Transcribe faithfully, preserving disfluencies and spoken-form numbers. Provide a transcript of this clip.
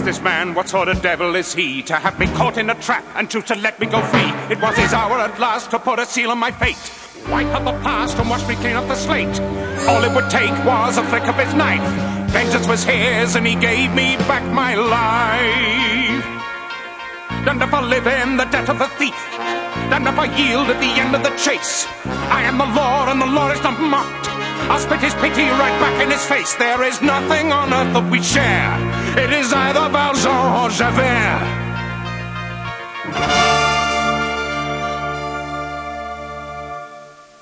is this man? What sort of devil is he? To have me caught in a trap and choose to let me go free. It was his hour at last to put a seal on my fate. Wipe out the past and wash me clean off the slate. All it would take was a flick of his knife. Vengeance was his and he gave me back my life. Damned if I live in the death of a thief. Damned if I yield at the end of the chase. I am the law and the law is not mocked. I'll spit his pity right back in his face. There is nothing on earth that we share. It is either Valjean or Javert.